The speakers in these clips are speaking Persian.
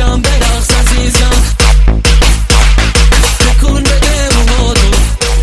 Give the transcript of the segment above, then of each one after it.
پیشم برقص عزیزم تکون بده موهاتو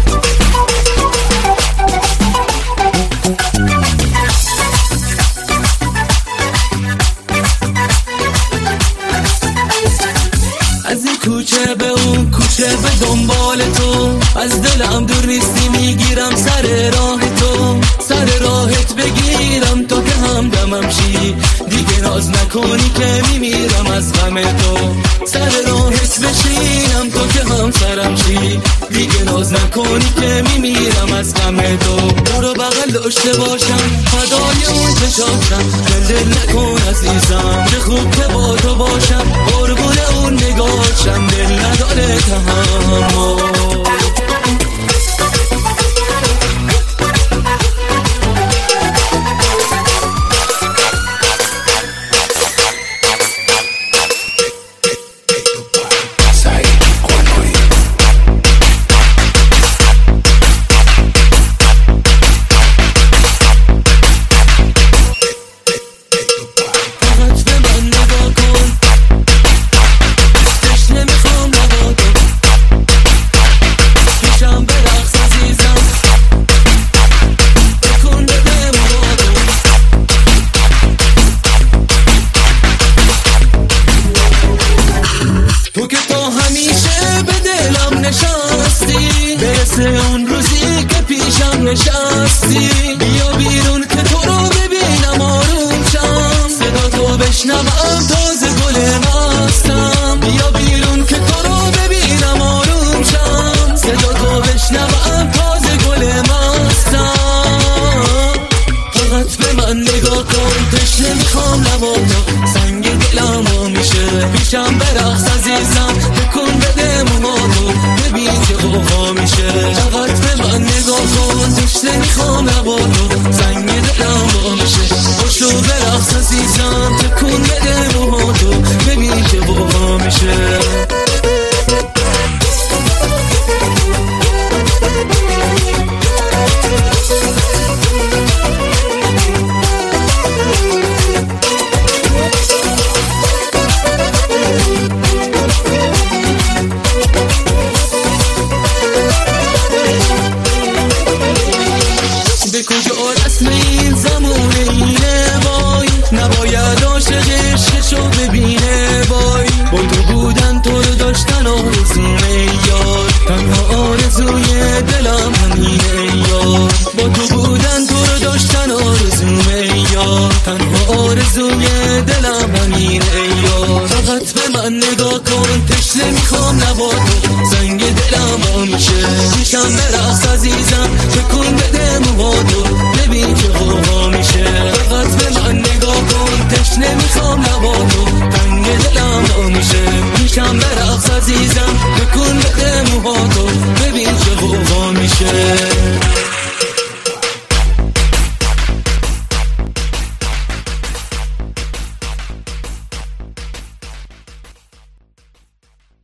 از این کوچه به اون کوچه به دنبال تو از دلم دور نیستی میگیرم سر راه تو سر راهت بگیرم تو که همدمم شی دیگه ناز نکنی که میمیرم از غم تو سر راهت بشینم تو که همسرم شی دیگه ناز نکنی که میمیرم از غم تو برو بغل داشته باشم فدای اون چشاشم دل نکن عزیزم چه خوب که با تو باشم قربون اون نگاهشم دل نداره تحمل اون روزی که پیشم نشستی بیا بیرون که تو رو ببینم آروم شم صدا تو بشنوم تازه گل مستم بیا بیرون که تو رو ببینم آروم شم صدا تو بشنوم تازه گل مستم فقط به من نگاه کن تشنه میخوام لباتو سنگ دلم میشه پیشم برقص عزیزم تکون بده موهاتو ببین که غوغا میشه فقط به من نگاه کن تشنه میخوام لباتو سنگ دلم میشه باشو برقص عزیزم تکون بده موهاتو ببین که غوغا میشه به کجا رسم این زمونه اینه وای نباید عاشق عشقشو ببینه وای با تو بودن تو رو داشتن آرزومه یار تنها آرزوی دلم همینه یار با تو بودن تو رو داشتن آرزومه یار تنها آرزوی دلم همینه یار فقط به من نگاه کن تشنه میخوام لباتو زنگ دلم میشه پیشم برقص عزیزم تکون بده موهاتو ببین که غوغا میشه فقط به من نگاه کن تشنه میخوام